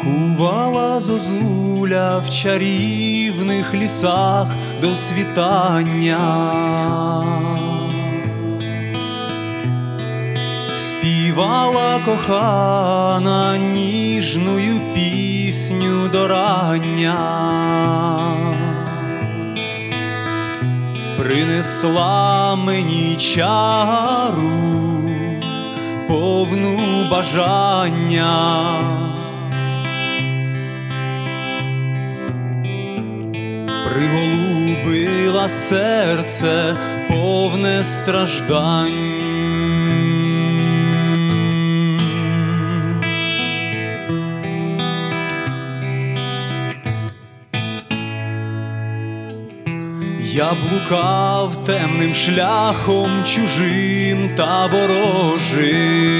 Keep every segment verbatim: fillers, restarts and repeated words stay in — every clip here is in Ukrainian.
Кувала зозуля в чарівних лісах до світання, співала кохана ніжною пісню до рання, принесла мені чару повну бажання. Приголубила серце повне страждань. Я блукав темним шляхом чужим та ворожим,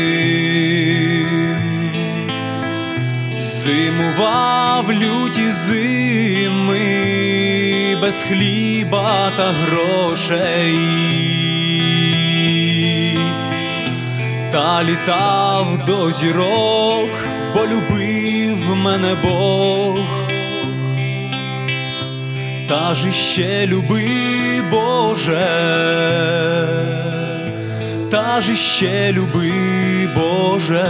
зимував люті зими без хліба та грошей, та літав до зірок, бо любив мене Бог. Та ж іще люби, Боже, та ж іще люби, Боже.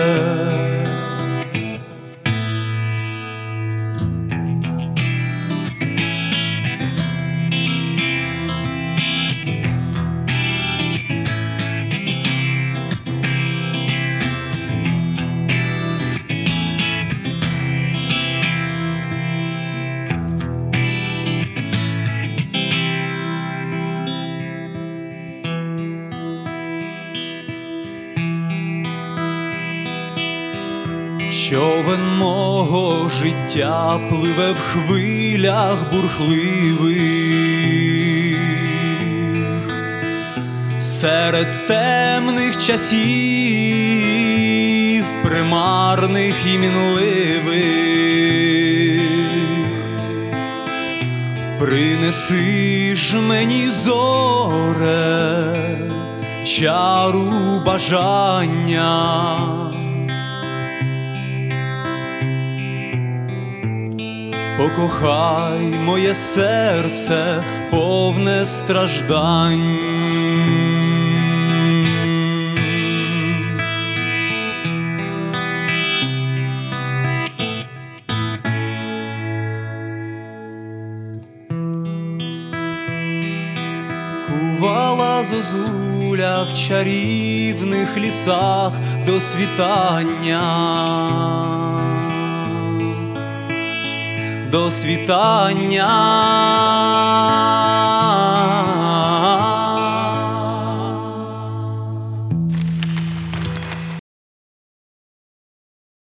Човен мого життя пливе в хвилях бурхливих, серед темних часів, примарних і мінливих. Принеси ж мені, зоре, чару бажання, покохай моє серце повне страждань. Кувала зозуля в чарівних лісах до світання, до світання.